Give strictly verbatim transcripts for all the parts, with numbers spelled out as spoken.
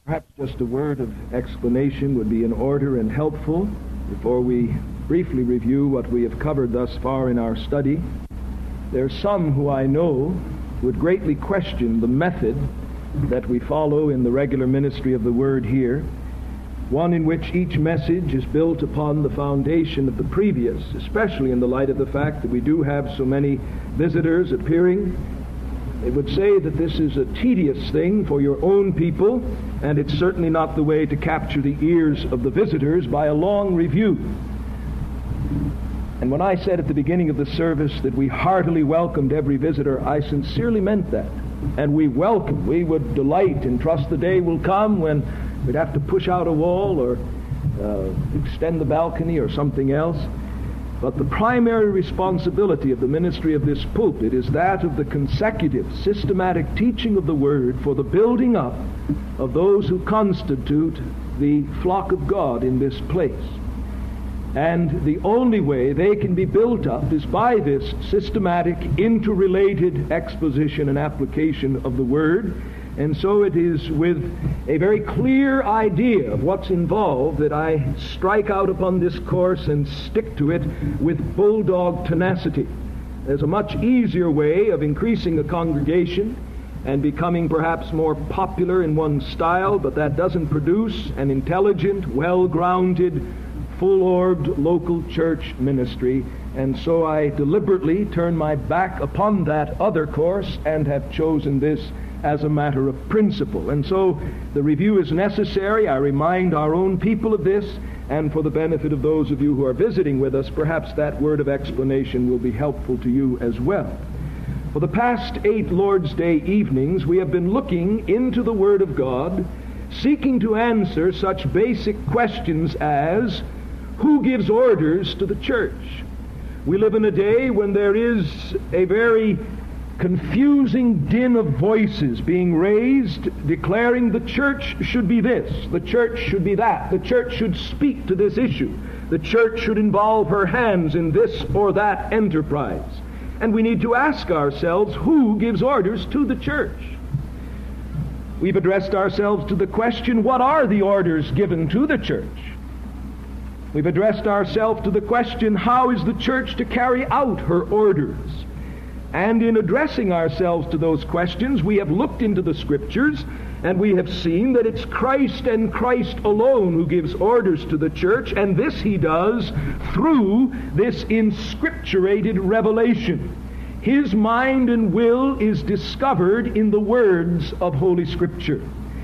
Perhaps just a word of explanation would be in order and helpful before we briefly review what we have covered thus far in our study. There are some who I know would greatly question the method that we follow in the regular ministry of the Word here, one in which each message is built upon the foundation of the previous, especially in the light of the fact that we do have so many visitors appearing. It would say that this is a tedious thing for your own people, and it's certainly not the way to capture the ears of the visitors by a long review. And when I said at the beginning of the service that we heartily welcomed every visitor, I sincerely meant that. And we welcome, we would delight and trust the day will come when we'd have to push out a wall or uh, extend the balcony or something else. But the primary responsibility of the ministry of this pulpit is that of the consecutive, systematic teaching of the Word for the building up of those who constitute the flock of God in this place. And the only way they can be built up is by this systematic, interrelated exposition and application of the Word. And so it is with a very clear idea of what's involved that I strike out upon this course and stick to it with bulldog tenacity. There's a much easier way of increasing a congregation and becoming perhaps more popular in one style, but that doesn't produce an intelligent, well-grounded, full-orbed local church ministry. And so I deliberately turn my back upon that other course and have chosen this as a matter of principle. And so the review is necessary. I remind our own people of this, and for the benefit of those of you who are visiting with us, perhaps that word of explanation will be helpful to you as well. For the past eight Lord's Day evenings, we have been looking into the Word of God, seeking to answer such basic questions as, who gives orders to the church? We live in a day when there is a very confusing din of voices being raised, declaring the church should be this, the church should be that, the church should speak to this issue, the church should involve her hands in this or that enterprise. And we need to ask ourselves, who gives orders to the church? We've addressed ourselves to the question, what are the orders given to the church? We've addressed ourselves to the question, how is the church to carry out her orders? And in addressing ourselves to those questions, we have looked into the Scriptures, and we have seen that it's Christ and Christ alone who gives orders to the church, and this he does through this inscripturated revelation. His mind and will is discovered in the words of Holy Scripture.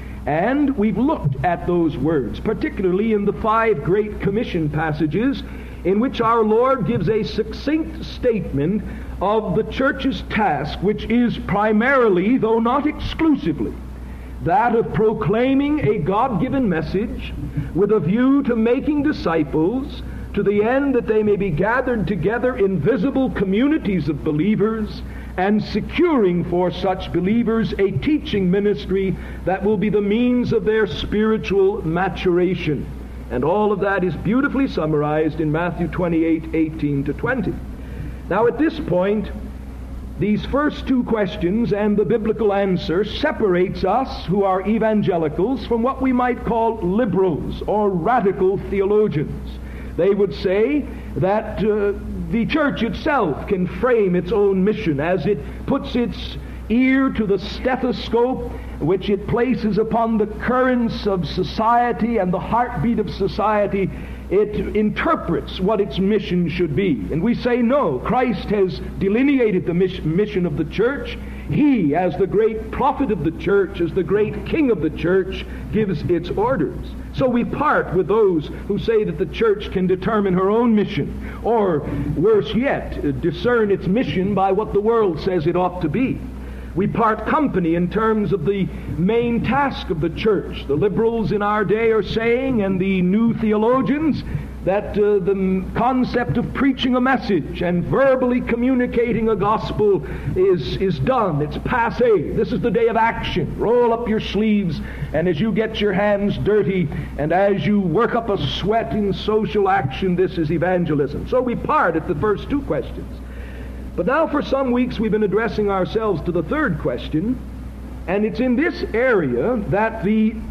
And we've looked at those words, particularly in the five Great Commission passages, in which our Lord gives a succinct statement of the church's task, which is primarily, though not exclusively, that of proclaiming a God-given message with a view to making disciples, to the end that they may be gathered together in visible communities of believers, and securing for such believers a teaching ministry that will be the means of their spiritual maturation. And all of that is beautifully summarized in Matthew twenty-eight, eighteen to twenty. Now at this point, these first two questions and the biblical answer separates us who are evangelicals from what we might call liberals or radical theologians. They would say that uh, the church itself can frame its own mission as it puts its ear to the stethoscope which it places upon the currents of society and the heartbeat of society. It interprets what its mission should be. And we say, no, Christ has delineated the mission of the church. He, as the great prophet of the church, as the great king of the church, gives its orders. So we part with those who say that the church can determine her own mission, or worse yet, discern its mission by what the world says it ought to be. We part company in terms of the main task of the church. The liberals in our day are saying, and the new theologians, that uh, the concept of preaching a message and verbally communicating a gospel is, is done. It's passé. This is the day of action. Roll up your sleeves, and as you get your hands dirty, and as you work up a sweat in social action, this is evangelism. So we part at the first two questions. But now for some weeks we've been addressing ourselves to the third question, and it's in this area that the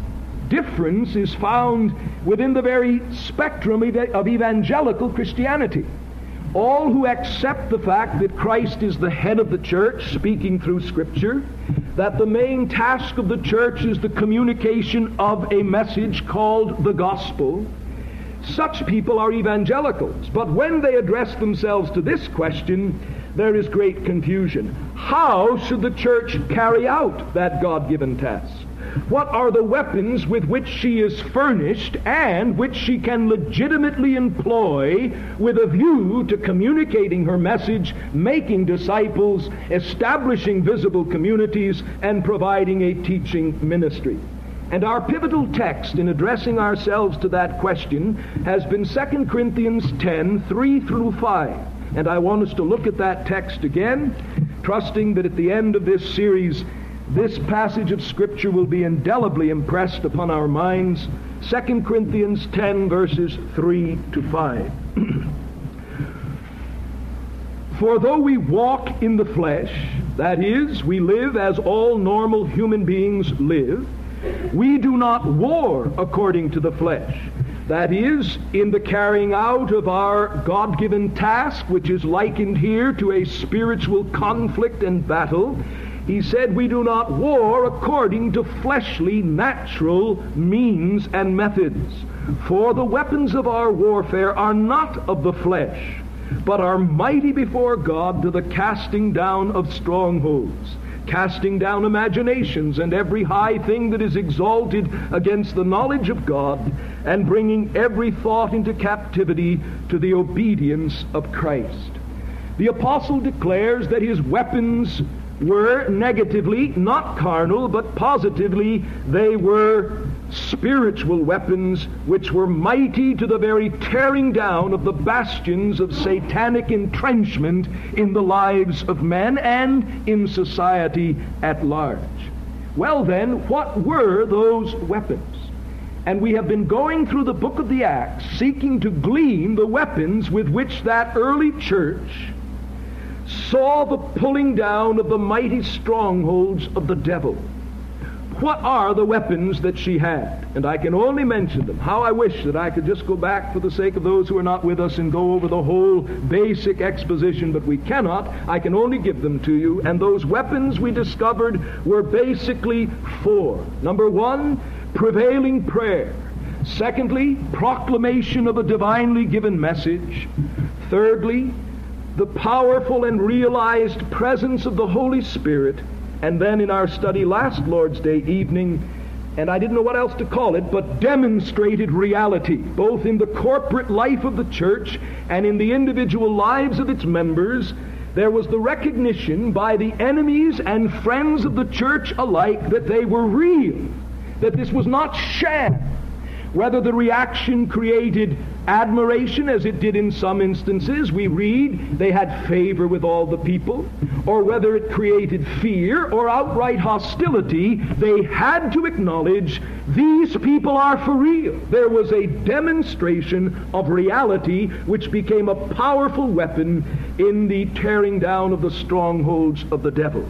difference is found within the very spectrum of evangelical Christianity. All who accept the fact that Christ is the head of the church, speaking through Scripture, that the main task of the church is the communication of a message called the gospel, such people are evangelicals. But when they address themselves to this question, there is great confusion. How should the church carry out that God-given task? What are the weapons with which she is furnished and which she can legitimately employ with a view to communicating her message, making disciples, establishing visible communities, and providing a teaching ministry? And our pivotal text in addressing ourselves to that question has been Second Corinthians ten, three through five. And I want us to look at that text again, trusting that at the end of this series, this passage of Scripture will be indelibly impressed upon our minds. Second Corinthians ten, verses three to five. For though we walk in the flesh, that is, we live as all normal human beings live, we do not war according to the flesh. That is, in the carrying out of our God-given task, which is likened here to a spiritual conflict and battle, he said we do not war according to fleshly, natural means and methods. For the weapons of our warfare are not of the flesh, but are mighty before God to the casting down of strongholds, casting down imaginations and every high thing that is exalted against the knowledge of God, and bringing every thought into captivity to the obedience of Christ. The apostle declares that his weapons were negatively not carnal, but positively they were spiritual weapons, which were mighty to the very tearing down of the bastions of satanic entrenchment in the lives of men and in society at large. Well then, what were those weapons? And we have been going through the book of the Acts, seeking to glean the weapons with which that early church saw the pulling down of the mighty strongholds of the devil. What are the weapons that she had? And I can only mention them. How I wish that I could just go back for the sake of those who are not with us and go over the whole basic exposition, but we cannot. I can only give them to you. And those weapons we discovered were basically four. Number one, prevailing prayer. Secondly, proclamation of a divinely given message. Thirdly, the powerful and realized presence of the Holy Spirit. And then in our study last Lord's Day evening, and I didn't know what else to call it, but demonstrated reality, both in the corporate life of the church and in the individual lives of its members, there was the recognition by the enemies and friends of the church alike that they were real, that this was not sham. Whether the reaction created admiration, as it did in some instances, we read they had favor with all the people, or whether it created fear or outright hostility, they had to acknowledge these people are for real. There was a demonstration of reality which became a powerful weapon in the tearing down of the strongholds of the devil.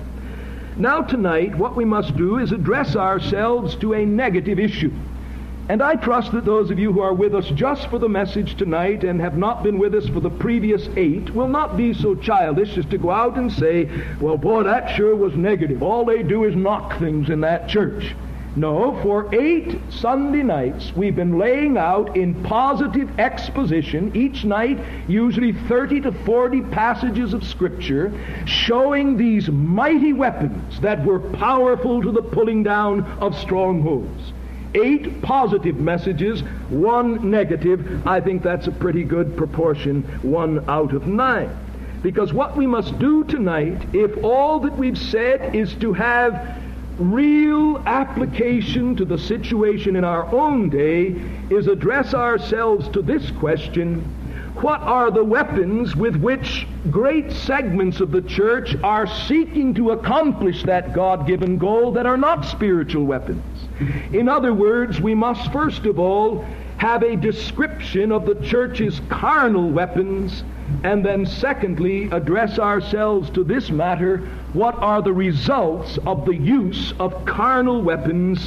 Now tonight, what we must do is address ourselves to a negative issue. And I trust that those of you who are with us just for the message tonight and have not been with us for the previous eight will not be so childish as to go out and say, well, boy, that sure was negative. All they do is knock things in that church. No, for eight Sunday nights, we've been laying out in positive exposition, each night usually thirty to forty passages of Scripture, showing these mighty weapons that were powerful to the pulling down of strongholds. Eight positive messages, one negative. I think that's a pretty good proportion, one out of nine. Because what we must do tonight, if all that we've said is to have real application to the situation in our own day, is address ourselves to this question: what are the weapons with which great segments of the church are seeking to accomplish that God-given goal that are not spiritual weapons? In other words, we must first of all have a description of the church's carnal weapons, and then secondly address ourselves to this matter: what are the results of the use of carnal weapons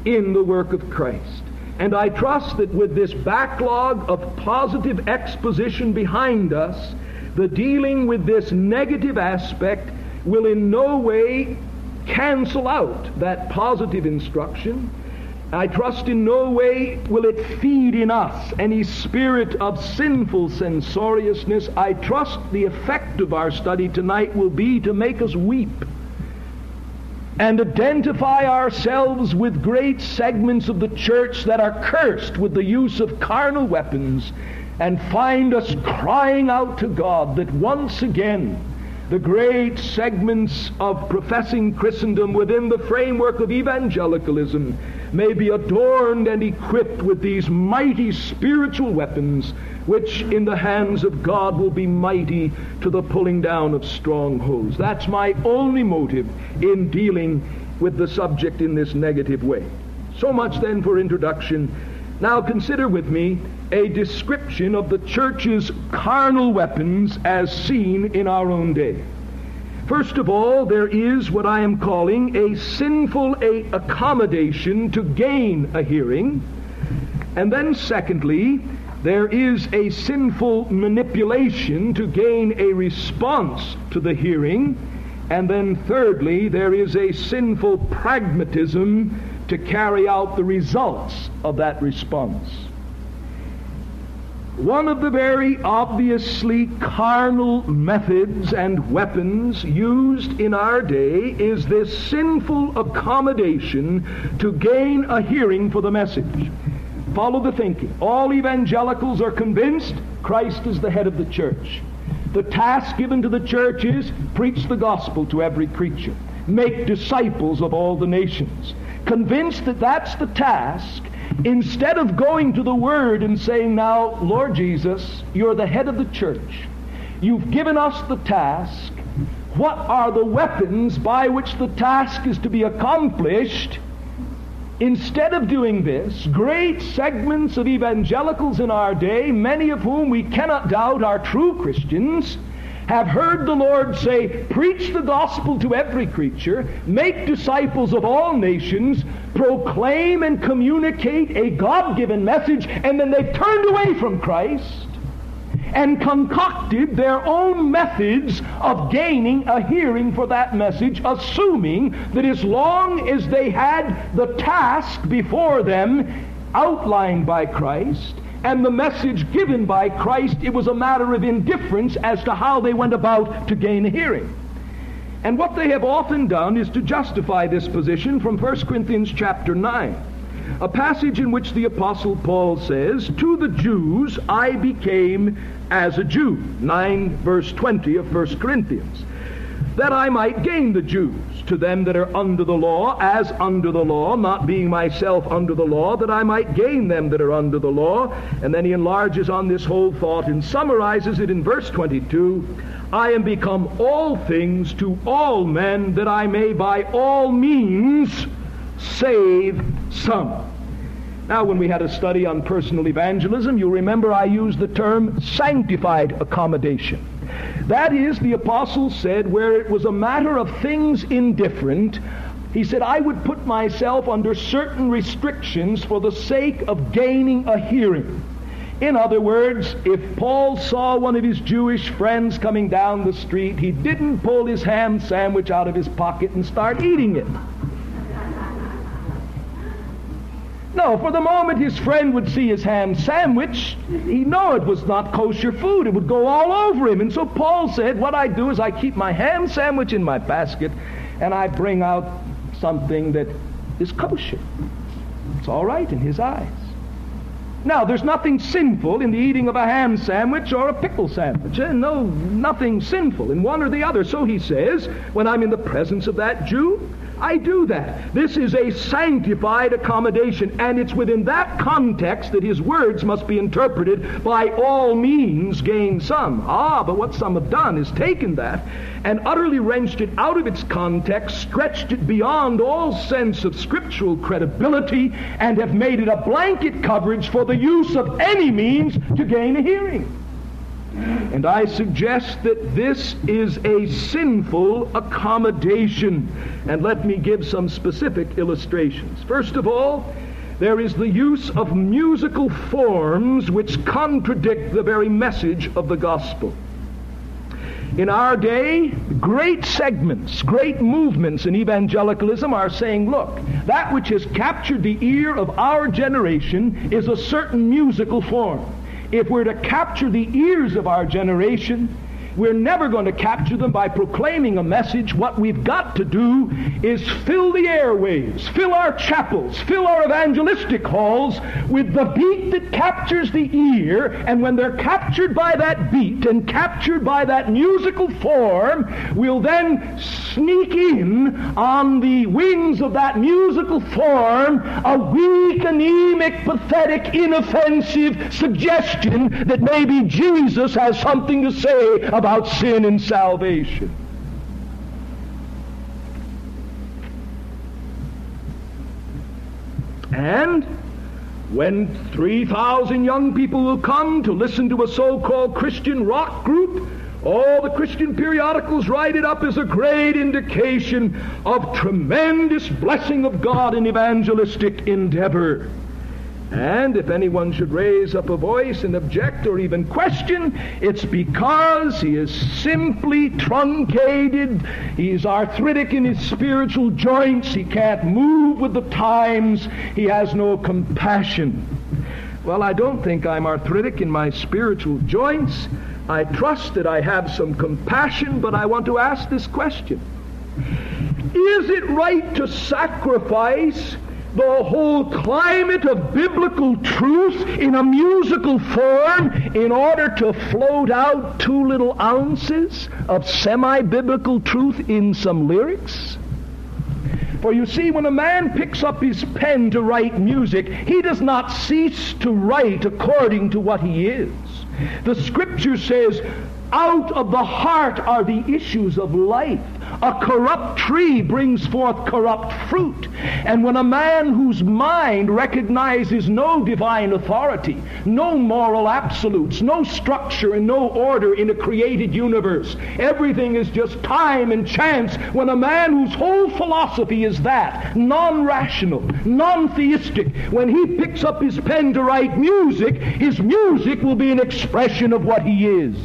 in the work of Christ. And I trust that with this backlog of positive exposition behind us, the dealing with this negative aspect will in no way cancel out that positive instruction. I trust in no way will it feed in us any spirit of sinful censoriousness. I trust the effect of our study tonight will be to make us weep and identify ourselves with great segments of the church that are cursed with the use of carnal weapons, and find us crying out to God that once again the great segments of professing Christendom within the framework of evangelicalism may be adorned and equipped with these mighty spiritual weapons, which in the hands of God will be mighty to the pulling down of strongholds. That's my only motive in dealing with the subject in this negative way. So much then for introduction. Now consider with me a description of the church's carnal weapons as seen in our own day. First of all, there is what I am calling a sinful a accommodation to gain a hearing. And then secondly, there is a sinful manipulation to gain a response to the hearing. And then thirdly, there is a sinful pragmatism to carry out the results of that response. One of the very obviously carnal methods and weapons used in our day is this sinful accommodation to gain a hearing for the message. Follow the thinking. All evangelicals are convinced Christ is the head of the church. The task given to the church is preach the gospel to every creature, make disciples of all the nations. Convinced that that's the task, instead of going to the Word and saying, now, Lord Jesus, you're the head of the church. You've given us the task. What are the weapons by which the task is to be accomplished? Instead of doing this, great segments of evangelicals in our day, many of whom we cannot doubt are true Christians, have heard the Lord say, preach the gospel to every creature, make disciples of all nations, proclaim and communicate a God-given message, and then they've turned away from Christ and concocted their own methods of gaining a hearing for that message, assuming that as long as they had the task before them outlined by Christ, and the message given by Christ, it was a matter of indifference as to how they went about to gain a hearing. And what they have often done is to justify this position from First Corinthians chapter nine, a passage in which the Apostle Paul says, to the Jews I became as a Jew, nine verse twenty of First Corinthians, that I might gain the Jews. To them that are under the law, as under the law, not being myself under the law, that I might gain them that are under the law. And then he enlarges on this whole thought and summarizes it in verse twenty-two. I am become all things to all men, that I may by all means save some. Now, when we had a study on personal evangelism, you'll remember I used the term sanctified accommodation. That is, the apostle said, where it was a matter of things indifferent, he said, I would put myself under certain restrictions for the sake of gaining a hearing. In other words, if Paul saw one of his Jewish friends coming down the street, he didn't pull his ham sandwich out of his pocket and start eating it. No, for the moment his friend would see his ham sandwich, he'd know it was not kosher food. It would go all over him. And so Paul said, what I do is I keep my ham sandwich in my basket and I bring out something that is kosher. It's all right in his eyes. Now, there's nothing sinful in the eating of a ham sandwich or a pickle sandwich. No, nothing sinful in one or the other. So he says, when I'm in the presence of that Jew, I do that. This is a sanctified accommodation, and it's within that context that his words must be interpreted, by all means gain some. Ah, but what some have done is taken that and utterly wrenched it out of its context, stretched it beyond all sense of scriptural credibility, and have made it a blanket coverage for the use of any means to gain a hearing. And I suggest that this is a sinful accommodation. And let me give some specific illustrations. First of all, there is the use of musical forms which contradict the very message of the gospel. In our day, great segments, great movements in evangelicalism are saying, look, that which has captured the ear of our generation is a certain musical form. If we're to capture the ears of our generation, we're never going to capture them by proclaiming a message. What we've got to do is fill the airwaves, fill our chapels, fill our evangelistic halls with the beat that captures the ear, and when they're captured by that beat and captured by that musical form, we'll then sneak in on the wings of that musical form a weak, anemic, pathetic, inoffensive suggestion that maybe Jesus has something to say about about sin and salvation. And when three thousand young people will come to listen to a so-called Christian rock group, all the Christian periodicals write it up as a great indication of tremendous blessing of God in evangelistic endeavor. And if anyone should raise up a voice and object or even question, it's because he is simply truncated. He's arthritic in his spiritual joints. He can't move with the times. He has no compassion. Well, I don't think I'm arthritic in my spiritual joints. I trust that I have some compassion, but I want to ask this question. Is it right to sacrifice the whole climate of biblical truth in a musical form in order to float out two little ounces of semi-biblical truth in some lyrics? For you see, when a man picks up his pen to write music, he does not cease to write according to what he is. The Scripture says, out of the heart are the issues of life. A corrupt tree brings forth corrupt fruit. And when a man whose mind recognizes no divine authority, no moral absolutes, no structure and no order in a created universe, everything is just time and chance, when a man whose whole philosophy is that, non-rational, non-theistic, when he picks up his pen to write music, his music will be an expression of what he is.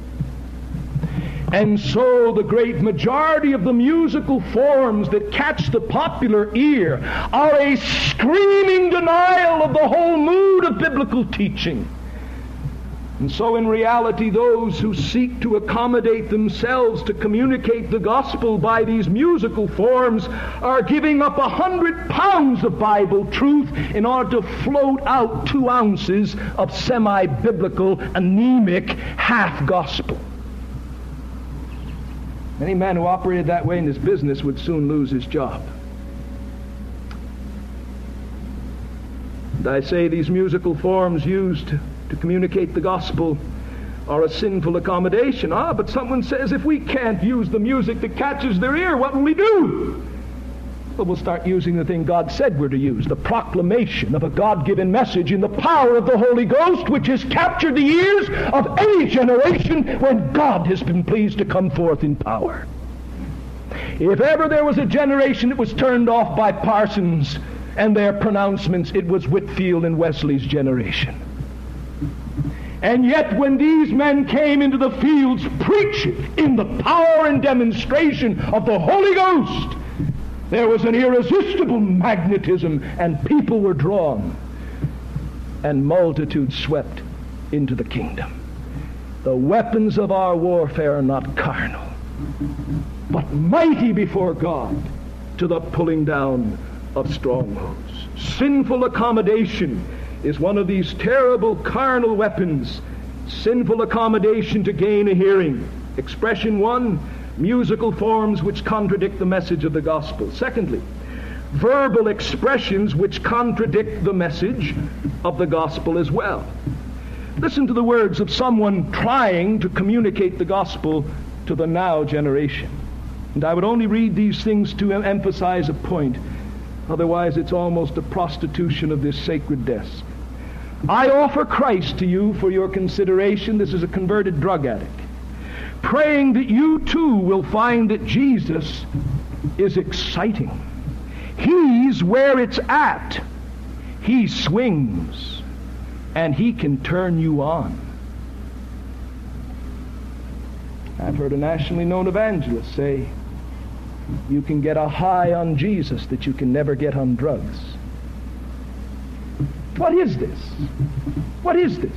And so the great majority of the musical forms that catch the popular ear are a screaming denial of the whole mood of biblical teaching. And so in reality, those who seek to accommodate themselves to communicate the gospel by these musical forms are giving up a hundred pounds of Bible truth in order to float out two ounces of semi-biblical, anemic half-gospel. Any man who operated that way in his business would soon lose his job. And I say these musical forms used to communicate the gospel are a sinful accommodation. Ah, but someone says, if we can't use the music that catches their ear, what will we do? Well, we'll start using the thing God said we're to use, the proclamation of a God-given message in the power of the Holy Ghost, which has captured the ears of any generation when God has been pleased to come forth in power. If ever there was a generation that was turned off by parsons and their pronouncements, it was Whitefield and Wesley's generation. And yet when these men came into the fields preaching in the power and demonstration of the Holy Ghost, there was an irresistible magnetism, and people were drawn, and multitudes swept into the kingdom. The weapons of our warfare are not carnal, but mighty before God to the pulling down of strongholds. Sinful accommodation is one of these terrible carnal weapons. Sinful accommodation to gain a hearing. Expression one, musical forms which contradict the message of the gospel. Secondly, verbal expressions which contradict the message of the gospel as well. Listen to the words of someone trying to communicate the gospel to the now generation. And I would only read these things to emphasize a point. Otherwise, it's almost a prostitution of this sacred desk. I offer Christ to you for your consideration. This is a converted drug addict. Praying that you too will find that Jesus is exciting. He's where it's at. He swings, and he can turn you on. I've heard a nationally known evangelist say, you can get a high on Jesus that you can never get on drugs. What is this? What is this?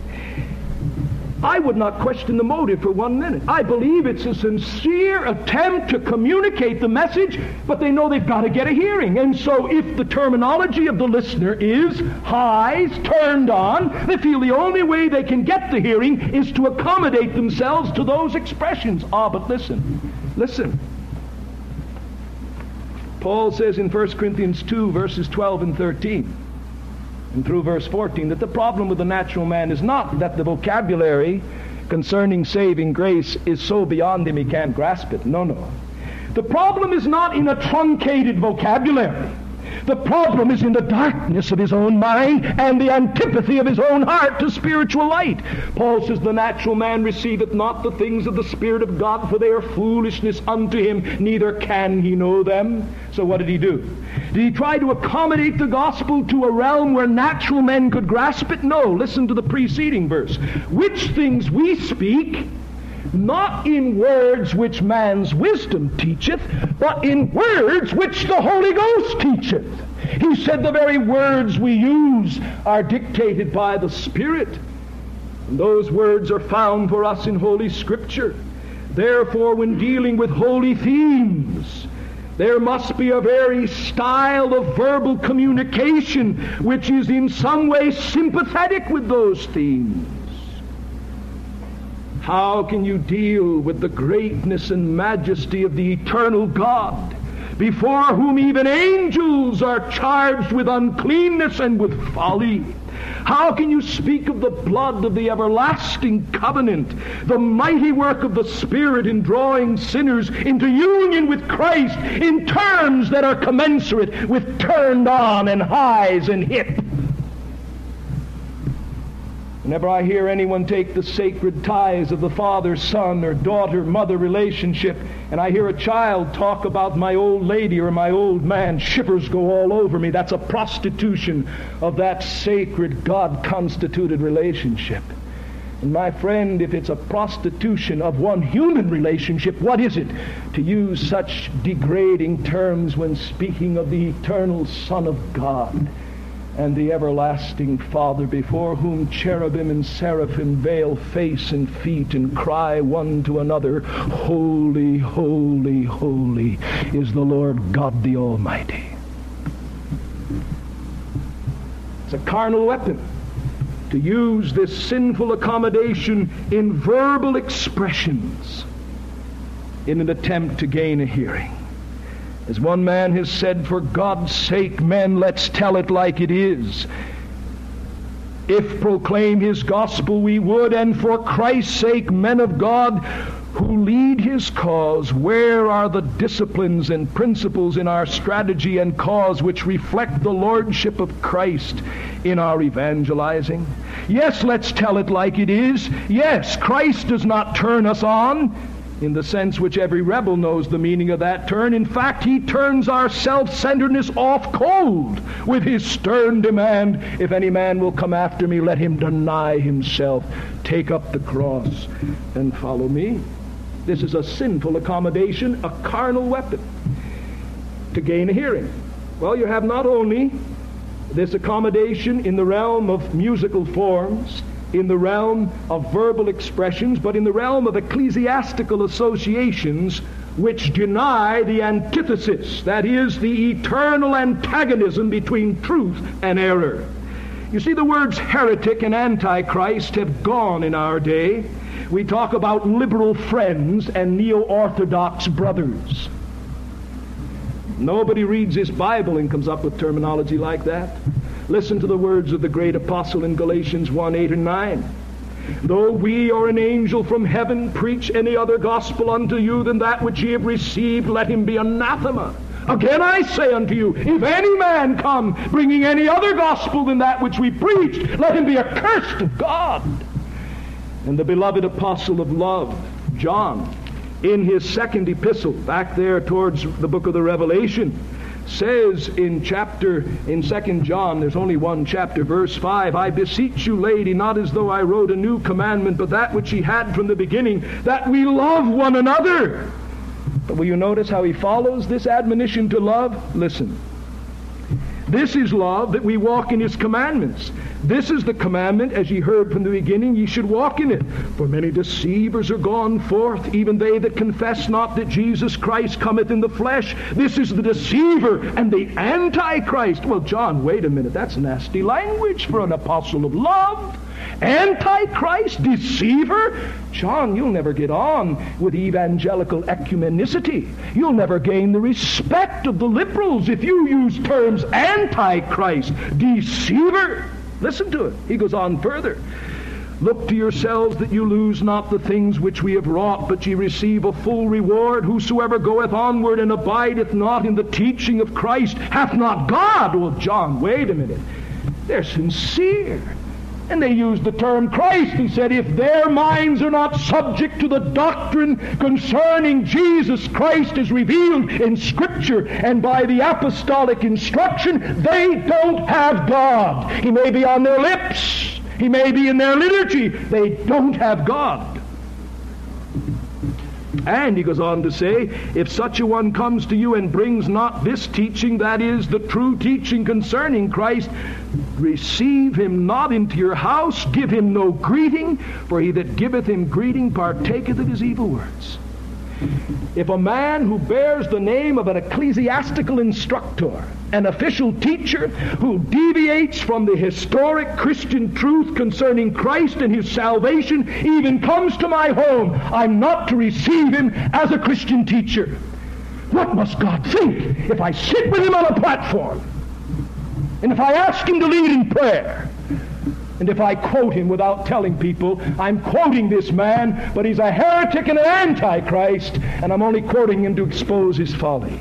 I would not question the motive for one minute. I believe it's a sincere attempt to communicate the message, but they know they've got to get a hearing. And so if the terminology of the listener is highs, turned on, they feel the only way they can get the hearing is to accommodate themselves to those expressions. Ah, but listen, listen. Paul says in First Corinthians two, verses twelve and thirteen, and through verse fourteen, that the problem with the natural man is not that the vocabulary concerning saving grace is so beyond him he can't grasp it. No, no. The problem is not in a truncated vocabulary. The problem is in the darkness of his own mind and the antipathy of his own heart to spiritual light. Paul says, the natural man receiveth not the things of the Spirit of God, for they are foolishness unto him, neither can he know them. So what did he do? Did he try to accommodate the gospel to a realm where natural men could grasp it? No. Listen to the preceding verse. Which things we speak, not in words which man's wisdom teacheth, but in words which the Holy Ghost teacheth. He said the very words we use are dictated by the Spirit. And those words are found for us in Holy Scripture. Therefore, when dealing with holy themes, there must be a very style of verbal communication which is in some way sympathetic with those themes. How can you deal with the greatness and majesty of the eternal God, before whom even angels are charged with uncleanness and with folly? How can you speak of the blood of the everlasting covenant, the mighty work of the Spirit in drawing sinners into union with Christ, in terms that are commensurate with turned on and highs and hip? Whenever I hear anyone take the sacred ties of the father-son or daughter-mother relationship, and I hear a child talk about my old lady or my old man, shivers go all over me. That's a prostitution of that sacred, God-constituted relationship. And my friend, if it's a prostitution of one human relationship, what is it to use such degrading terms when speaking of the eternal Son of God and the everlasting Father, before whom cherubim and seraphim veil face and feet and cry one to another, Holy, holy, holy is the Lord God the Almighty. It's a carnal weapon to use this sinful accommodation in verbal expressions in an attempt to gain a hearing. As one man has said, for God's sake, men, let's tell it like it is. If proclaim his gospel we would, and for Christ's sake, men of God who lead his cause, where are the disciplines and principles in our strategy and cause which reflect the lordship of Christ in our evangelizing? Yes, let's tell it like it is. Yes, Christ does not turn us on, in the sense which every rebel knows the meaning of that turn. In fact, he turns our self-centeredness off cold with his stern demand, if any man will come after me, let him deny himself, take up the cross, and follow me. This is a sinful accommodation, a carnal weapon to gain a hearing. Well, you have not only this accommodation in the realm of musical forms, in the realm of verbal expressions, but in the realm of ecclesiastical associations which deny the antithesis, that is, the eternal antagonism between truth and error. You see, the words heretic and antichrist have gone in our day. We talk about liberal friends and neo-orthodox brothers. Nobody reads this Bible and comes up with terminology like that. Listen to the words of the great apostle in Galatians one, eight and nine. Though we or an angel from heaven preach any other gospel unto you than that which ye have received, let him be anathema. Again I say unto you, if any man come bringing any other gospel than that which we preached, let him be accursed of God. And the beloved apostle of love, John, in his second epistle, back there towards the book of the Revelation, says in chapter, in Second John, there's only one chapter, verse five, I beseech you, lady, not as though I wrote a new commandment, but that which he had from the beginning, that we love one another. But will you notice how he follows this admonition to love? Listen. This is love, that we walk in his commandments. This is the commandment, as ye heard from the beginning, ye should walk in it. For many deceivers are gone forth, even they that confess not that Jesus Christ cometh in the flesh. This is the deceiver and the antichrist. Well, John, wait a minute. That's nasty language for an apostle of love. Antichrist, deceiver? John, you'll never get on with evangelical ecumenicity. You'll never gain the respect of the liberals if you use terms antichrist, deceiver. Listen to it. He goes on further. Look to yourselves that you lose not the things which we have wrought, but ye receive a full reward. Whosoever goeth onward and abideth not in the teaching of Christ hath not God. Well, John, wait a minute. They're sincere. And they used the term Christ. He said, if their minds are not subject to the doctrine concerning Jesus Christ as revealed in Scripture and by the apostolic instruction, they don't have God. He may be on their lips. He may be in their liturgy. They don't have God. And he goes on to say, if such a one comes to you and brings not this teaching, that is, the true teaching concerning Christ, receive him not into your house, give him no greeting, for he that giveth him greeting partaketh of his evil words. If a man who bears the name of an ecclesiastical instructor, an official teacher who deviates from the historic Christian truth concerning Christ and his salvation even comes to my home, I'm not to receive him as a Christian teacher. What must God think if I sit with him on a platform, and if I ask him to lead in prayer, and if I quote him without telling people I'm quoting this man, but he's a heretic and an antichrist, and I'm only quoting him to expose his folly?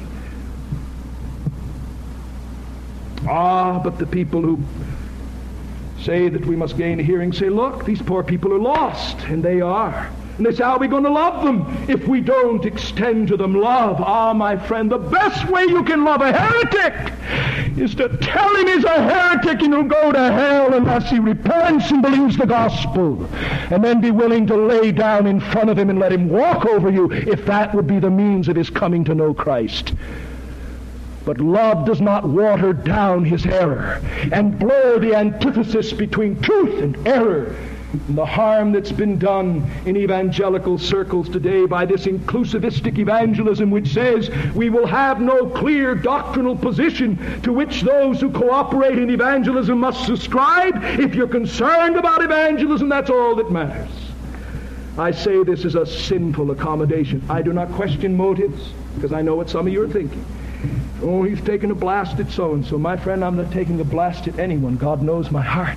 Ah, but the people who say that we must gain a hearing say, look, these poor people are lost, and they are. And they say, how are we going to love them if we don't extend to them love? Ah, my friend, the best way you can love a heretic is to tell him he's a heretic and he'll go to hell unless he repents and believes the gospel. And then be willing to lay down in front of him and let him walk over you if that would be the means of his coming to know Christ. But love does not water down his error and blur the antithesis between truth and error. And the harm that's been done in evangelical circles today by this inclusivistic evangelism which says we will have no clear doctrinal position to which those who cooperate in evangelism must subscribe. If you're concerned about evangelism, that's all that matters. I say this is a sinful accommodation. I do not question motives, because I know what some of you are thinking. Oh, he's taking a blast at so-and-so. My friend, I'm not taking a blast at anyone. God knows my heart.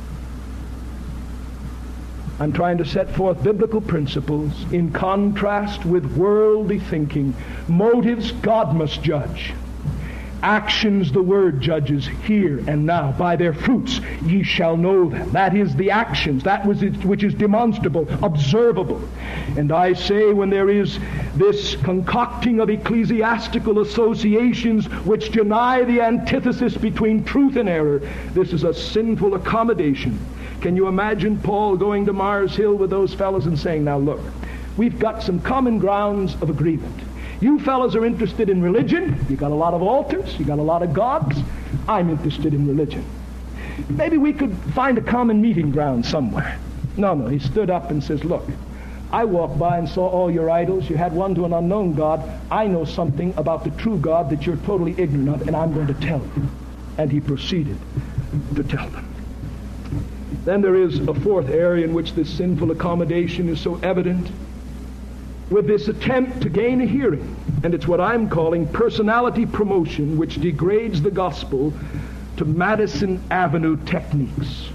I'm trying to set forth biblical principles in contrast with worldly thinking. Motives, God must judge. Actions, the Word judges here and now. By their fruits ye shall know them. That is the actions, that which is demonstrable, observable. And I say, when there is this concocting of ecclesiastical associations which deny the antithesis between truth and error, this is a sinful accommodation. Can you imagine Paul going to Mars Hill with those fellows and saying, now look, we've got some common grounds of agreement. You fellows are interested in religion. You got a lot of altars. You got a lot of gods. I'm interested in religion. Maybe we could find a common meeting ground somewhere. No, no. He stood up and says, look, I walked by and saw all your idols. You had one to an unknown God. I know something about the true God that you're totally ignorant of, and I'm going to tell you. And he proceeded to tell them. Then there is a fourth area in which this sinful accommodation is so evident, with this attempt to gain a hearing. And it's what I'm calling personality promotion, which degrades the gospel to Madison Avenue techniques.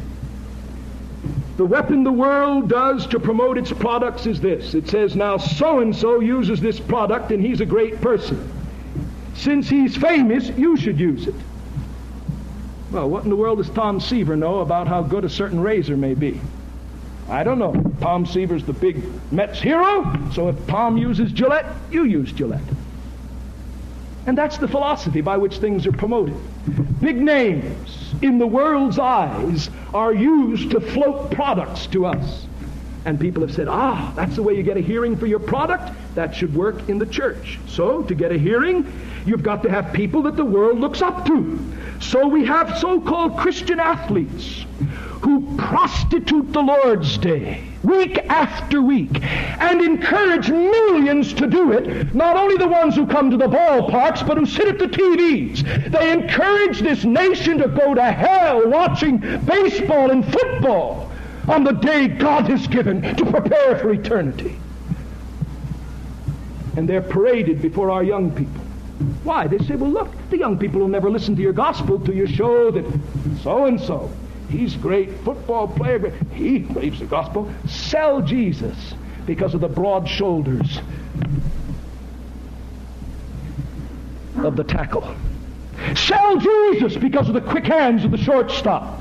The weapon the world does to promote its products is this. It says, now so-and-so uses this product and he's a great person. Since he's famous, you should use it. Well, what in the world does Tom Seaver know about how good a certain razor may be? I don't know. Tom Seaver's the big Mets hero, so if Tom uses Gillette, you use Gillette. And that's the philosophy by which things are promoted. Big names, in the world's eyes, are used to float products to us. And people have said, ah, that's the way you get a hearing for your product. That should work in the church. So, to get a hearing, you've got to have people that the world looks up to. So we have so-called Christian athletes who prostitute the Lord's Day week after week and encourage millions to do it, not only the ones who come to the ballparks, but who sit at the T Vs. They encourage this nation to go to hell watching baseball and football on the day God has given to prepare for eternity. And they're paraded before our young people. Why? They say, well, look, the young people will never listen to your gospel till you show that so-and-so, he's a great football player, but he believes the gospel. Sell Jesus because of the broad shoulders of the tackle. Sell Jesus because of the quick hands of the shortstop.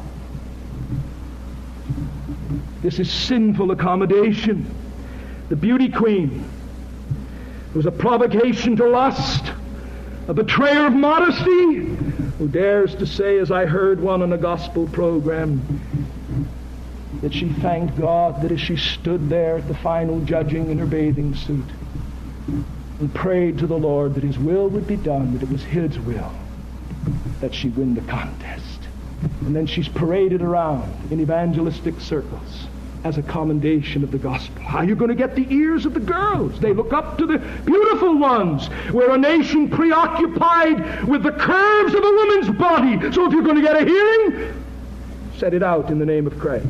This is sinful accommodation. The beauty queen was a provocation to lust, a betrayer of modesty, who dares to say, as I heard one on a gospel program, that she thanked God that as she stood there at the final judging in her bathing suit and prayed to the Lord that His will would be done, that it was His will that she win the contest. And then she's paraded around in evangelistic circles as a commendation of the gospel. How are you going to get the ears of the girls? They look up to the beautiful ones. We're a nation preoccupied with the curves of a woman's body. So if you're going to get a hearing, set it out in the name of Christ.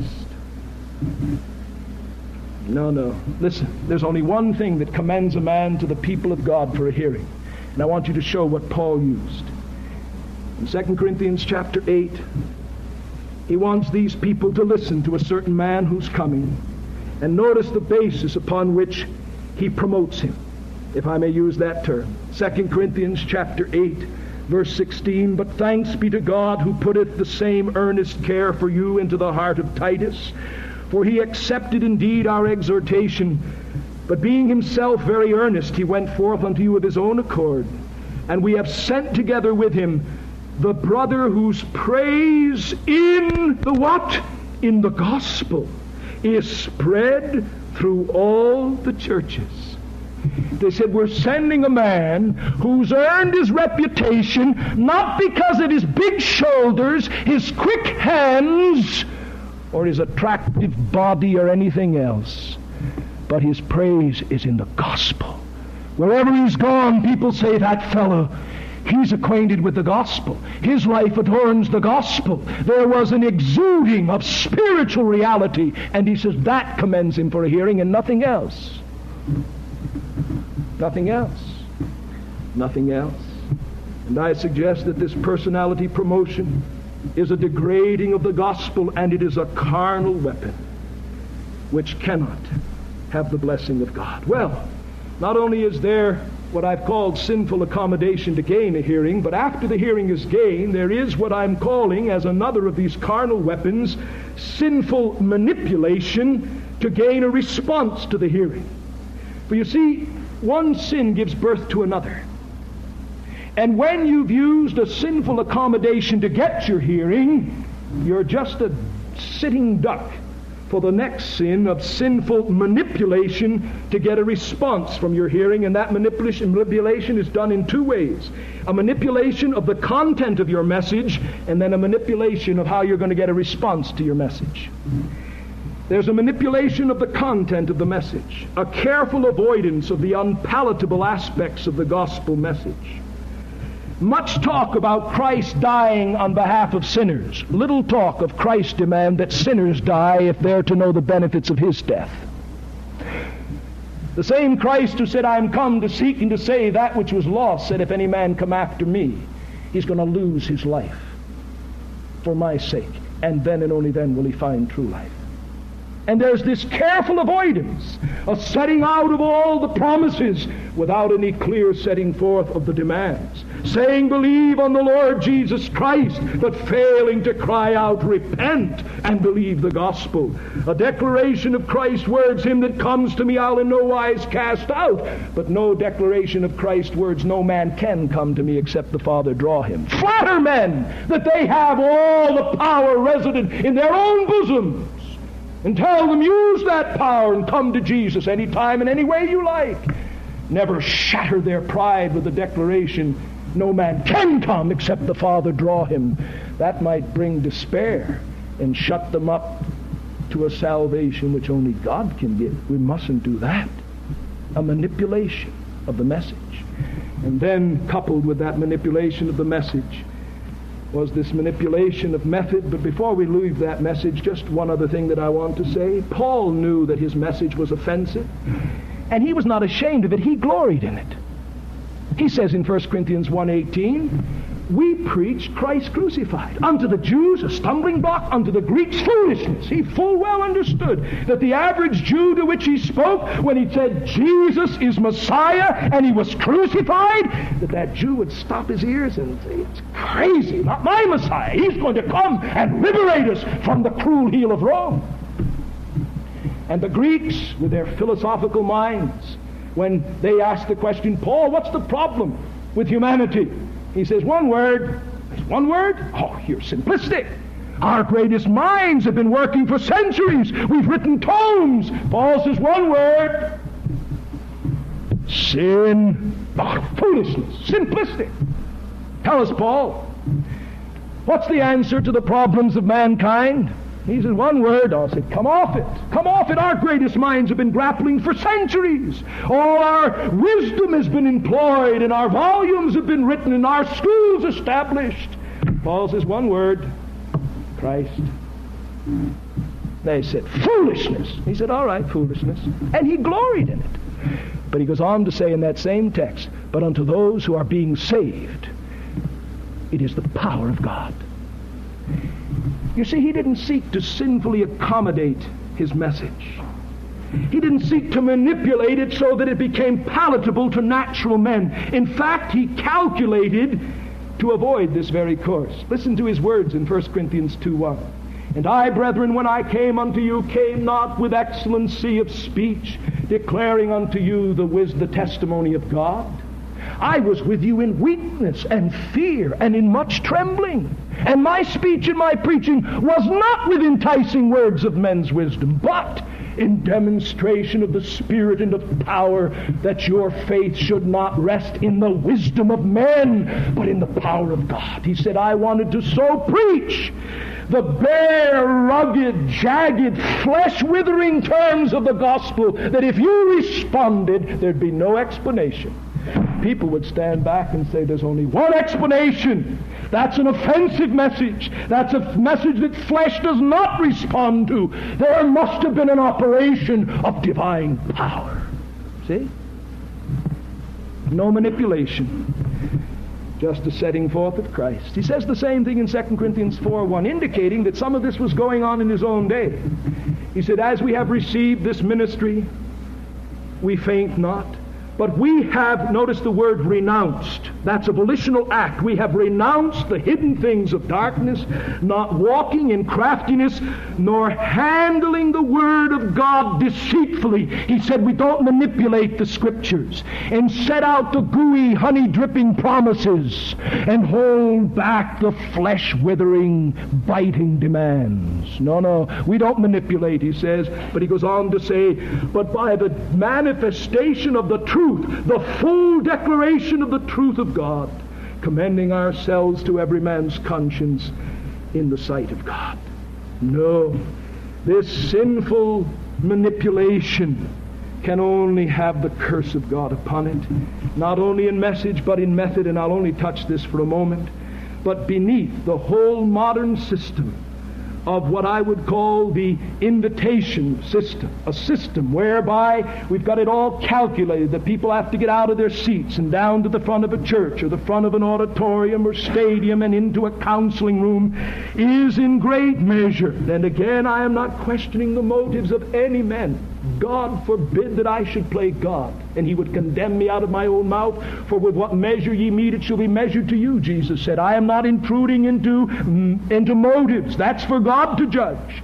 No, no. Listen, there's only one thing that commends a man to the people of God for a hearing. And I want you to show what Paul used. In Second Corinthians chapter eight, he wants these people to listen to a certain man who's coming. And notice the basis upon which he promotes him, if I may use that term. Second Corinthians chapter eight, verse sixteen, but thanks be to God who putteth the same earnest care for you into the heart of Titus. For he accepted indeed our exhortation, but being himself very earnest, he went forth unto you of his own accord. And we have sent together with him the brother whose praise in the what? In the gospel is spread through all the churches. They said, we're sending a man who's earned his reputation not because of his big shoulders, his quick hands, or his attractive body or anything else, but his praise is in the gospel. Wherever he's gone, people say, that fellow, he's acquainted with the gospel. His life adorns the gospel. There was an exuding of spiritual reality, and he says that commends him for a hearing and nothing else. Nothing else. Nothing else. And I suggest that this personality promotion is a degrading of the gospel, and it is a carnal weapon which cannot have the blessing of God. Well, not only is there what I've called sinful accommodation to gain a hearing, but after the hearing is gained, there is what I'm calling, as another of these carnal weapons, sinful manipulation to gain a response to the hearing. For you see, one sin gives birth to another. And when you've used a sinful accommodation to get your hearing, you're just a sitting duck for the next sin of sinful manipulation to get a response from your hearing. And that manipulation, manipulation is done in two ways. A manipulation of the content of your message, and then a manipulation of how you're going to get a response to your message. There's a manipulation of the content of the message, a careful avoidance of the unpalatable aspects of the gospel message. Much talk about Christ dying on behalf of sinners. Little talk of Christ's demand that sinners die if they're to know the benefits of his death. The same Christ who said, I am come to seek and to save that which was lost, said, if any man come after me, he's going to lose his life for my sake. And then and only then will he find true life. And there's this careful avoidance of setting out of all the promises without any clear setting forth of the demands. Saying, believe on the Lord Jesus Christ, but failing to cry out, repent and believe the gospel. A declaration of Christ's words, him that comes to me I'll in no wise cast out. But no declaration of Christ's words, no man can come to me except the Father draw him. Flatter men that they have all the power resident in their own bosoms. And tell them, use that power and come to Jesus anytime and any way you like. Never shatter their pride with the declaration, no man can come except the Father draw him. That might bring despair and shut them up to a salvation which only God can give. We mustn't do that. A manipulation of the message. And then coupled with that manipulation of the message was this manipulation of method. But before we leave that message, just one other thing that I want to say. Paul knew that his message was offensive, and he was not ashamed of it. He gloried in it. He says in First Corinthians one eighteen, we preach Christ crucified. Unto the Jews a stumbling block, unto the Greeks foolishness. He full well understood that the average Jew to which he spoke, when he said Jesus is Messiah and he was crucified, that that Jew would stop his ears and say, it's crazy, not my Messiah. He's going to come and liberate us from the cruel heel of Rome. And the Greeks, with their philosophical minds, when they asked the question, Paul, what's the problem with humanity? He says, one word. One word? Oh, you're simplistic. Our greatest minds have been working for centuries. We've written tomes. Paul says, one word. Sin. Oh, foolishness. Simplistic. Tell us, Paul, what's the answer to the problems of mankind? He said, one word. I said, come off it. Come off it. Our greatest minds have been grappling for centuries. All our wisdom has been employed, and our volumes have been written, and our schools established. Paul says, one word. Christ. They said, foolishness. He said, all right, foolishness. And he gloried in it. But he goes on to say in that same text, but unto those who are being saved, it is the power of God. You see, he didn't seek to sinfully accommodate his message. He didn't seek to manipulate it so that it became palatable to natural men. In fact, he calculated to avoid this very course. Listen to his words in First Corinthians two one. And I, brethren, when I came unto you, came not with excellency of speech, declaring unto you the wisdom, the testimony of God. I was with you in weakness and fear and in much trembling. And my speech and my preaching was not with enticing words of men's wisdom, but in demonstration of the Spirit and of power, that your faith should not rest in the wisdom of men, but in the power of God. He said, I wanted to so preach the bare, rugged, jagged, flesh-withering terms of the gospel that if you responded, there'd be no explanation. People would stand back and say, there's only one explanation. That's an offensive message. That's a message that flesh does not respond to. There must have been an operation of divine power. See? No manipulation. Just a setting forth of Christ. He says the same thing in Second Corinthians four one, indicating that some of this was going on in his own day. He said, as we have received this ministry, we faint not. But we have, notice the word renounced. That's a volitional act. We have renounced the hidden things of darkness, not walking in craftiness, nor handling the word of God deceitfully. He said we don't manipulate the scriptures and set out the gooey, honey-dripping promises and hold back the flesh-withering, biting demands. No, no, we don't manipulate, he says. But he goes on to say, but by the manifestation of the truth, the full declaration of the truth of God, commending ourselves to every man's conscience in the sight of God. No, this sinful manipulation can only have the curse of God upon it, not only in message but in method, and I'll only touch this for a moment. But beneath the whole modern system of what I would call the invitation system, a system whereby we've got it all calculated that people have to get out of their seats and down to the front of a church or the front of an auditorium or stadium and into a counseling room, is in great measure. And again, I am not questioning the motives of any man. God forbid that I should play God, and he would condemn me out of my own mouth. For with what measure ye mete, it shall be measured to you, Jesus said. I am not intruding into, into motives. That's for God to judge.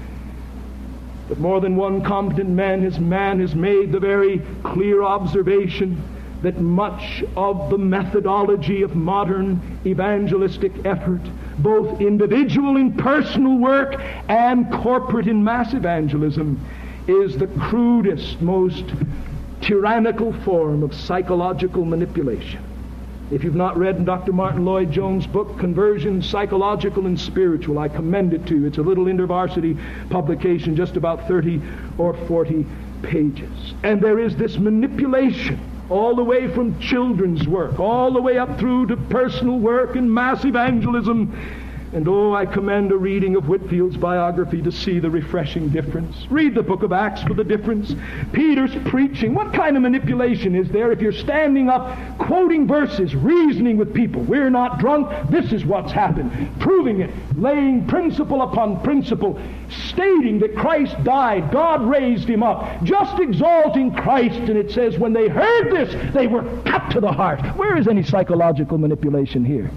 But more than one competent man has, man has made the very clear observation that much of the methodology of modern evangelistic effort, both individual in personal work and corporate in mass evangelism, is the crudest, most tyrannical form of psychological manipulation. If you've not read Doctor Martin Lloyd-Jones' book, Conversion, Psychological and Spiritual, I commend it to you. It's a little intervarsity publication, just about thirty or forty pages. And there is this manipulation all the way from children's work, all the way up through to personal work and mass evangelism. And oh, I commend a reading of Whitfield's biography to see the refreshing difference. Read the book of Acts for the difference. Peter's preaching. What kind of manipulation is there if you're standing up, quoting verses, reasoning with people? We're not drunk. This is what's happened. Proving it. Laying principle upon principle. Stating that Christ died. God raised him up. Just exalting Christ. And it says when they heard this, they were cut to the heart. Where is any psychological manipulation here?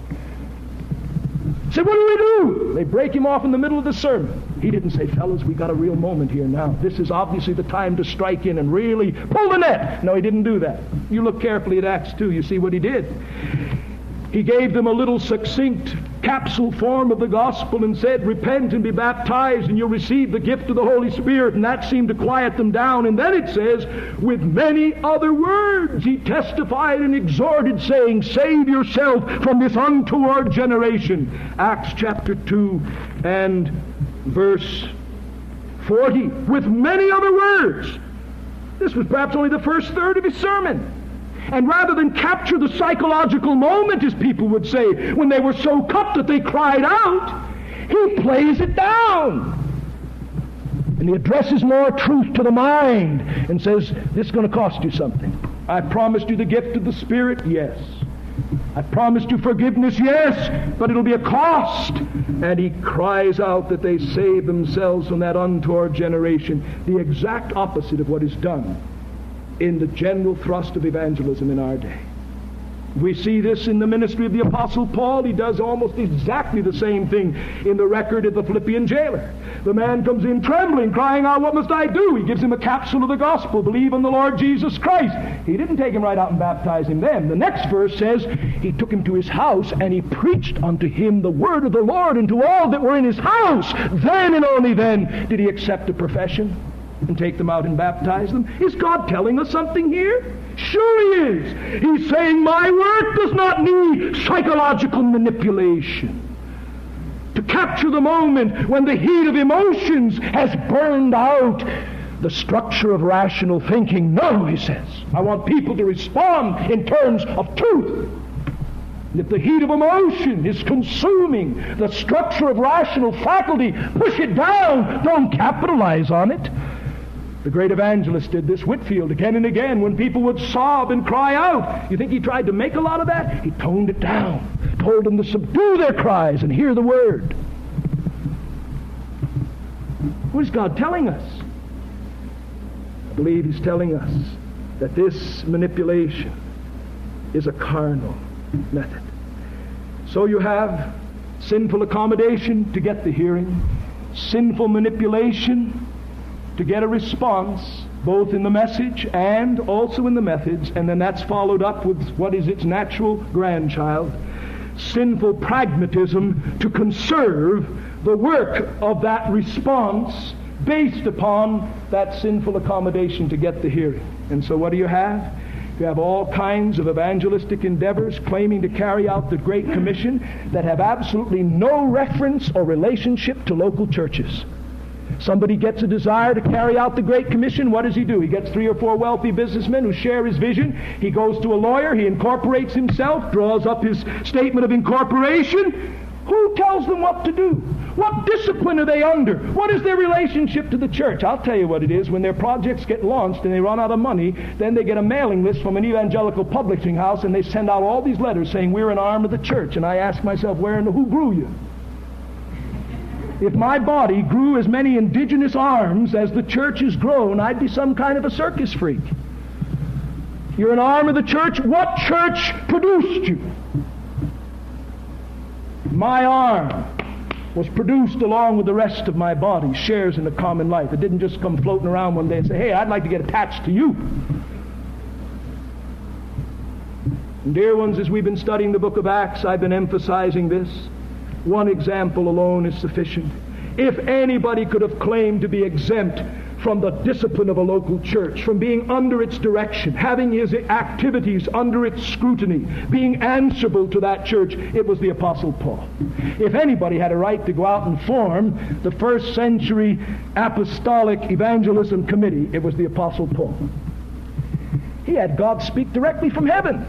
Said, what do we do? They break him off in the middle of the sermon. He didn't say, fellas, we got a real moment here now. This is obviously the time to strike in and really pull the net. No, he didn't do that. You look carefully at Acts two, you see what he did. He gave them a little succinct capsule form of the gospel and said, repent and be baptized and you'll receive the gift of the Holy Spirit. And that seemed to quiet them down. And then it says, with many other words he testified and exhorted, saying, save yourself from this untoward generation. Acts chapter two and verse forty. With many other words. This was perhaps only the first third of his sermon. And rather than capture the psychological moment, as people would say, when they were so cut that they cried out, he plays it down. And he addresses more truth to the mind and says, this is going to cost you something. I promised you the gift of the Spirit, yes. I promised you forgiveness, yes, but it'll be a cost. And he cries out that they save themselves from that untoward generation, the exact opposite of what is done in the general thrust of evangelism in our day. We see this in the ministry of the Apostle Paul. He does almost exactly the same thing in the record of the Philippian jailer. The man comes in trembling, crying out, what must I do? He gives him a capsule of the gospel, believe in the Lord Jesus Christ. He didn't take him right out and baptize him then. The next verse says, he took him to his house and he preached unto him the word of the Lord and to all that were in his house. Then and only then did he accept a profession and take them out and baptize them. Is God telling us something here? Sure he is. He's saying my work does not need psychological manipulation to capture the moment when the heat of emotions has burned out the structure of rational thinking. No, he says. I want people to respond in terms of truth. And if the heat of emotion is consuming the structure of rational faculty, push it down. Don't capitalize on it. The great evangelist did this, Whitfield, again and again, when people would sob and cry out. You think he tried to make a lot of that? He toned it down, told them to subdue their cries and hear the word. What is God telling us? I believe he's telling us that this manipulation is a carnal method. So you have sinful accommodation to get the hearing, sinful manipulation to get a response, both in the message and also in the methods, and then that's followed up with what is its natural grandchild, sinful pragmatism to conserve the work of that response based upon that sinful accommodation to get the hearing. And so what do you have? You have all kinds of evangelistic endeavors claiming to carry out the Great Commission that have absolutely no reference or relationship to local churches. Somebody gets a desire to carry out the Great Commission. What does he do? He gets three or four wealthy businessmen who share his vision. He goes to a lawyer. He incorporates himself, draws up his statement of incorporation. Who Who tells them what to do? What discipline are they under? What is their relationship to the church? I'll tell you what it is. When their projects get launched and they run out of money, then they get a mailing list from an evangelical publishing house and they send out all these letters saying, we're an arm of the church. And I ask myself, where in the, who grew you? If my body grew as many indigenous arms as the church has grown, I'd be some kind of a circus freak. You're an arm of the church? What church produced you? My arm was produced along with the rest of my body, shares in a common life. It didn't just come floating around one day and say, hey, I'd like to get attached to you. And dear ones, as we've been studying the book of Acts, I've been emphasizing this. One example alone is sufficient. If anybody could have claimed to be exempt from the discipline of a local church, from being under its direction, having his activities under its scrutiny, being answerable to that church, it was the Apostle Paul. If anybody had a right to go out and form the first century apostolic evangelism committee, it was the Apostle Paul. He had God speak directly from heaven.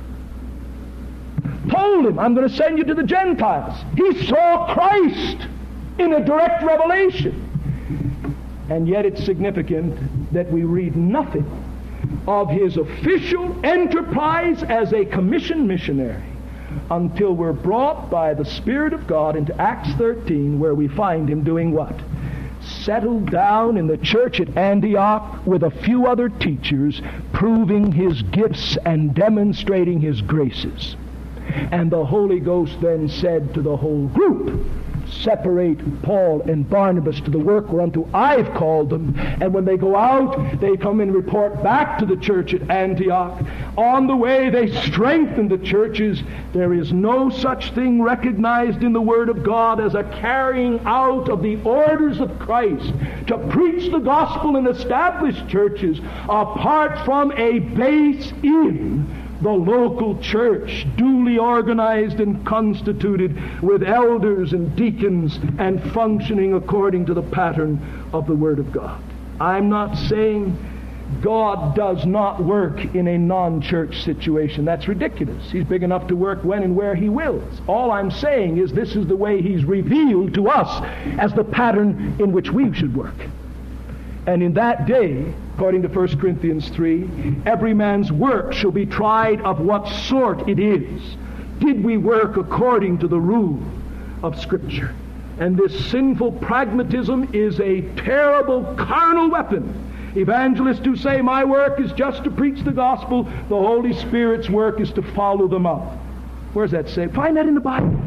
Told him, I'm going to send you to the Gentiles. He saw Christ in a direct revelation. And yet it's significant that we read nothing of his official enterprise as a commissioned missionary until we're brought by the Spirit of God into Acts thirteen, where we find him doing what? Settled down in the church at Antioch with a few other teachers, proving his gifts and demonstrating his graces. And the Holy Ghost then said to the whole group, separate Paul and Barnabas to the work whereunto I've called them. And when they go out, they come and report back to the church at Antioch. On the way, they strengthen the churches. There is no such thing recognized in the Word of God as a carrying out of the orders of Christ to preach the gospel and establish churches apart from a base in the local church, duly organized and constituted with elders and deacons and functioning according to the pattern of the Word of God. I'm not saying God does not work in a non-church situation. That's ridiculous. He's big enough to work when and where He wills. All I'm saying is this is the way He's revealed to us as the pattern in which we should work. And in that day, according to First Corinthians three, every man's work shall be tried of what sort it is. Did we work according to the rule of Scripture? And this sinful pragmatism is a terrible carnal weapon. Evangelists who say, my work is just to preach the gospel, the Holy Spirit's work is to follow them up. Where's that say? Find that in the Bible.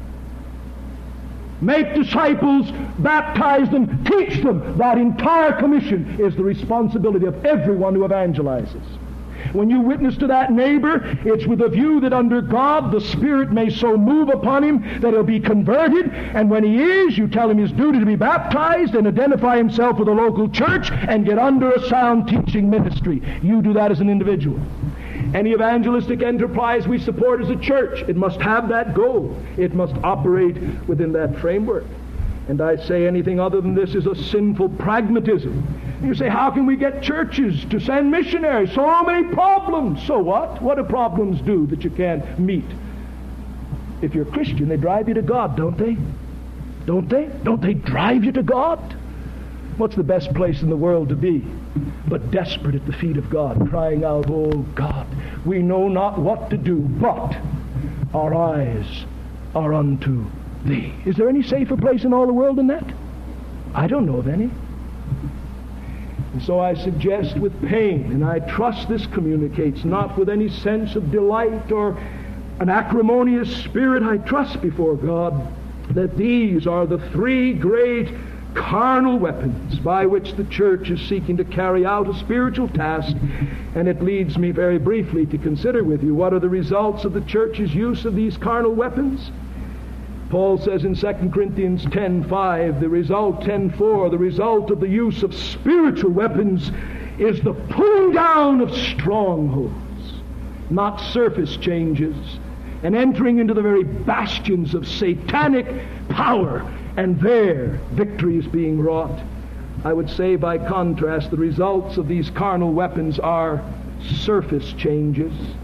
Make disciples, baptize them, teach them. That entire commission is the responsibility of everyone who evangelizes. When you witness to that neighbor, it's with a view that under God the Spirit may so move upon him that he'll be converted. And when he is, you tell him his duty to be baptized and identify himself with a local church and get under a sound teaching ministry. You do that as an individual. Any evangelistic enterprise we support as a church, it must have that goal. It must operate within that framework. And I say anything other than this is a sinful pragmatism. You say, how can we get churches to send missionaries? So many problems. So what? What do problems do that you can't meet? If you're a Christian, they drive you to God, don't they? Don't they? Don't they drive you to God? What's the best place in the world to be but desperate at the feet of God, crying out, oh God, we know not what to do, but our eyes are unto Thee. Is there any safer place in all the world than that? I don't know of any. And so I suggest with pain, and I trust this communicates not with any sense of delight or an acrimonious spirit, I trust before God that these are the three great carnal weapons by which the church is seeking to carry out a spiritual task. And it leads me very briefly to consider with you what are the results of the church's use of these carnal weapons. Paul says in Second Corinthians ten five, the result, ten four, the result of the use of spiritual weapons is the pulling down of strongholds, not surface changes, and entering into the very bastions of satanic power, and there victory is being wrought. I would say by contrast, the results of these carnal weapons are surface changes.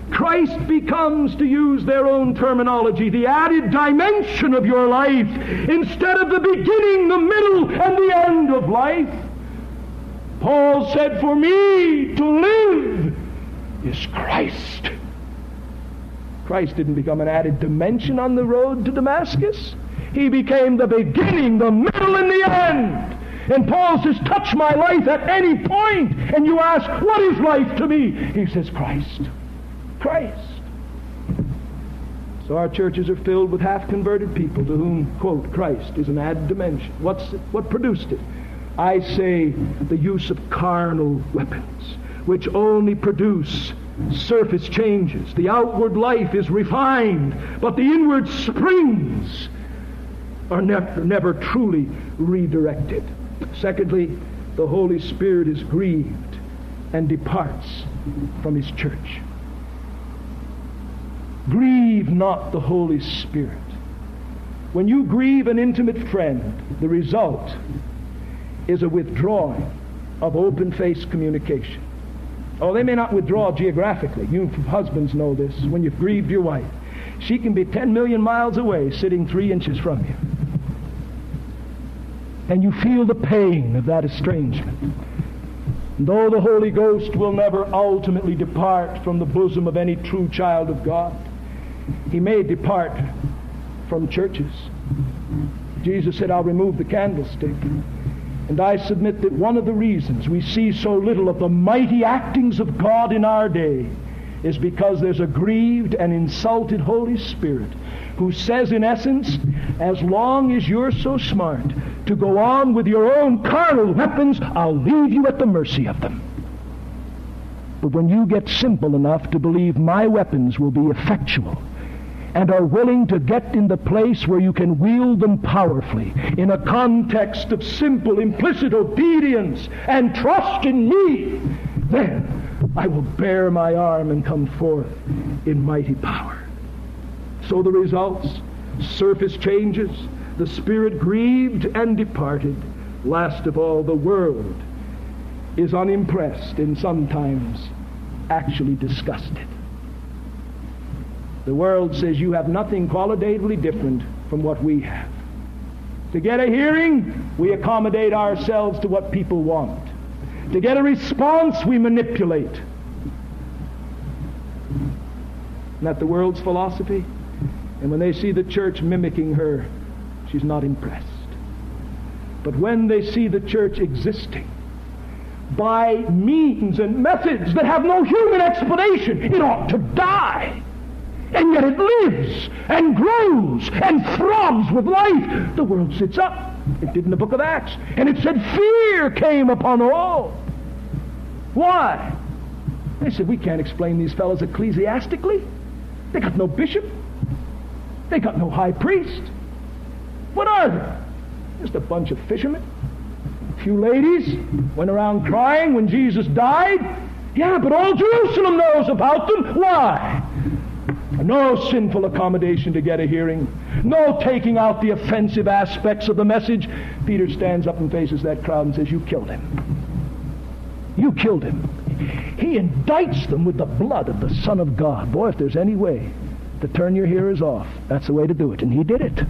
Christ becomes, to use their own terminology, the added dimension of your life instead of the beginning, the middle, and the end of life. Paul said, for me to live is Christ. Christ didn't become an added dimension on the road to Damascus. He became the beginning, the middle, and the end. And Paul says, touch my life at any point. And you ask, what is life to me? He says, Christ. Christ. So our churches are filled with half-converted people to whom, quote, Christ is an added dimension. What's it? What produced it? I say the use of carnal weapons, which only produce surface changes. The outward life is refined, but the inward springs are never, never truly redirected. Secondly, the Holy Spirit is grieved and departs from His church. Grieve not the Holy Spirit. When you grieve an intimate friend, the result is a withdrawing of open-faced communication. Oh, they may not withdraw geographically. You husbands know this. When you've grieved your wife, she can be ten million miles away, sitting three inches from you. And you feel the pain of that estrangement. And though the Holy Ghost will never ultimately depart from the bosom of any true child of God, He may depart from churches. Jesus said, I'll remove the candlestick. And I submit that one of the reasons we see so little of the mighty actings of God in our day is because there's a grieved and insulted Holy Spirit who says, in essence, as long as you're so smart to go on with your own carnal weapons, I'll leave you at the mercy of them. But when you get simple enough to believe my weapons will be effectual, and are willing to get in the place where you can wield them powerfully in a context of simple, implicit obedience and trust in me, then I will bear my arm and come forth in mighty power. So the results, surface changes, the Spirit grieved and departed. Last of all, the world is unimpressed and sometimes actually disgusted. The world says you have nothing qualitatively different from what we have. To get a hearing, we accommodate ourselves to what people want. To get a response, we manipulate. Isn't that the world's philosophy? And when they see the church mimicking her, she's not impressed. But when they see the church existing by means and methods that have no human explanation, it ought to die. And yet it lives and grows and throbs with life. The world sits up. It did in the book of Acts. And it said fear came upon all. Why? They said, we can't explain these fellows ecclesiastically. They got no bishop. They got no high priest. What are they? Just a bunch of fishermen. A few ladies went around crying when Jesus died. Yeah, but all Jerusalem knows about them. Why? No sinful accommodation to get a hearing. No taking out the offensive aspects of the message. Peter stands up and faces that crowd and says, you killed him. You killed him. He indicts them with the blood of the Son of God. Boy, if there's any way to turn your hearers off, that's the way to do it. And he did it.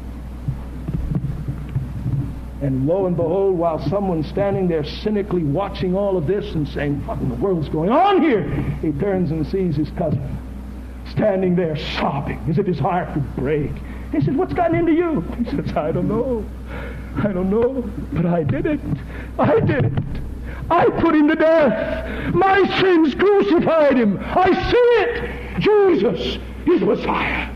And lo and behold, while someone's standing there cynically watching all of this and saying, what in the world's going on here? He turns and sees his cousin standing there sobbing as if his heart would break. He says, what's gotten into you? He says, I don't know. I don't know. But I did it. I did it. I put him to death. My sins crucified him. I see it. Jesus is Messiah.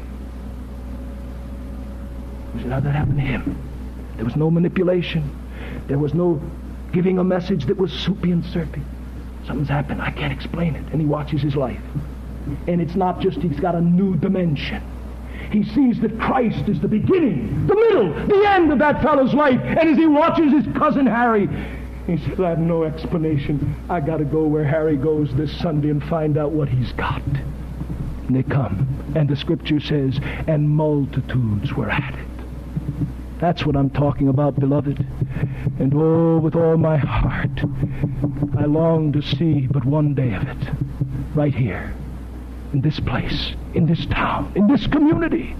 You said, how'd that happen to him? There was no manipulation. There was no giving a message that was soupy and syrupy. Something's happened. I can't explain it. And he watches his life. And it's not just he's got a new dimension. He sees that Christ is the beginning, the middle, the end of that fellow's life. And as he watches his cousin Harry, he says, I have no explanation. I got to go where Harry goes this Sunday and find out what he's got. And they come. And the scripture says, and multitudes were at it. That's what I'm talking about, beloved. And oh, with all my heart, I long to see but one day of it, right here, in this place, in this town, in this community.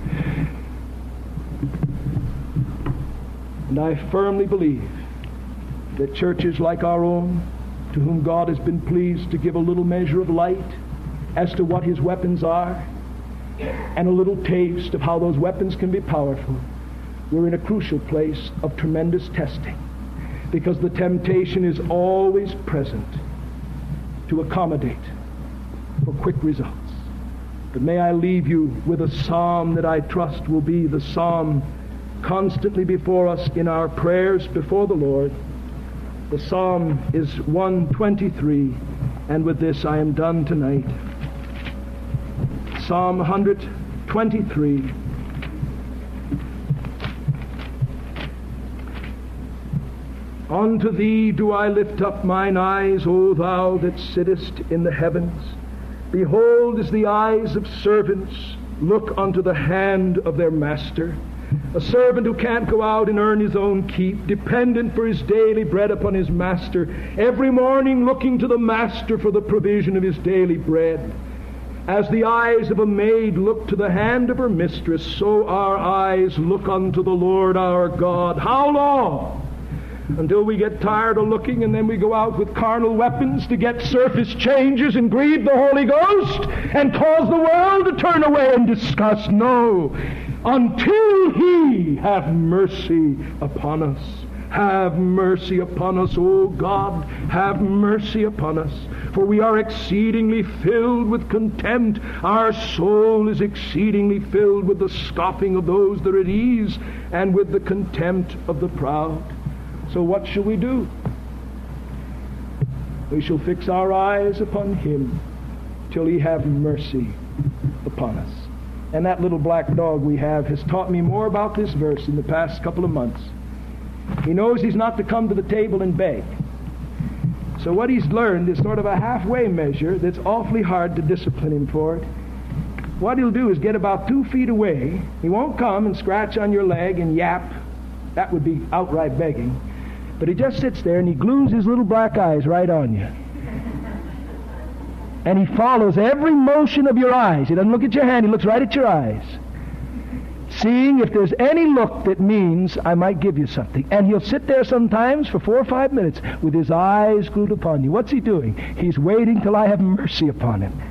And I firmly believe that churches like our own, to whom God has been pleased to give a little measure of light as to what his weapons are, and a little taste of how those weapons can be powerful, we're in a crucial place of tremendous testing, because the temptation is always present to accommodate for quick results. But may I leave you with a psalm that I trust will be the psalm constantly before us in our prayers before the Lord. The psalm is one twenty-three, and with this I am done tonight. Psalm one twenty-three. Unto thee do I lift up mine eyes, O thou that sittest in the heavens. Behold, as the eyes of servants look unto the hand of their master. A servant who can't go out and earn his own keep, dependent for his daily bread upon his master, every morning looking to the master for the provision of his daily bread. As the eyes of a maid look to the hand of her mistress, so our eyes look unto the Lord our God. How long? Until we get tired of looking, and then we go out with carnal weapons to get surface changes and grieve the Holy Ghost and cause the world to turn away in disgust. No. Until he have mercy upon us. Have mercy upon us, O God. Have mercy upon us. For we are exceedingly filled with contempt. Our soul is exceedingly filled with the scoffing of those that are at ease and with the contempt of the proud. So what shall we do? We shall fix our eyes upon him till he have mercy upon us. And that little black dog we have has taught me more about this verse in the past couple of months. He knows he's not to come to the table and beg. So what he's learned is sort of a halfway measure that's awfully hard to discipline him for it. What he'll do is get about two feet away. He won't come and scratch on your leg and yap. That would be outright begging. But he just sits there and he glues his little black eyes right on you. And he follows every motion of your eyes. He doesn't look at your hand, he looks right at your eyes, seeing if there's any look that means I might give you something. And he'll sit there sometimes for four or five minutes with his eyes glued upon you. What's he doing? He's waiting till I have mercy upon him.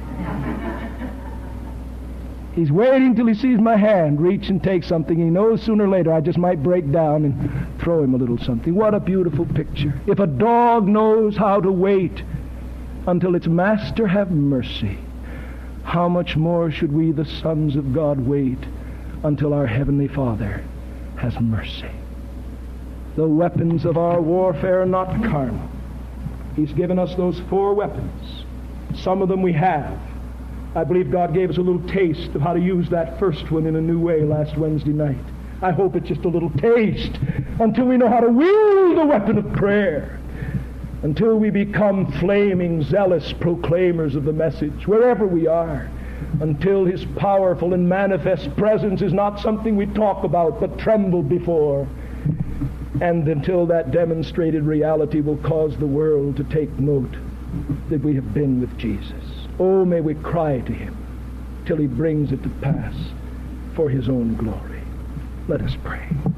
He's waiting till he sees my hand reach and take something. He knows sooner or later I just might break down and throw him a little something. What a beautiful picture. If a dog knows how to wait until its master have mercy, how much more should we, the sons of God, wait until our Heavenly Father has mercy? The weapons of our warfare are not carnal. He's given us those four weapons. Some of them we have. I believe God gave us a little taste of how to use that first one in a new way last Wednesday night. I hope it's just a little taste until we know how to wield the weapon of prayer, until we become flaming, zealous proclaimers of the message wherever we are, until his powerful and manifest presence is not something we talk about but tremble before, and until that demonstrated reality will cause the world to take note that we have been with Jesus. Oh, may we cry to him till he brings it to pass for his own glory. Let us pray.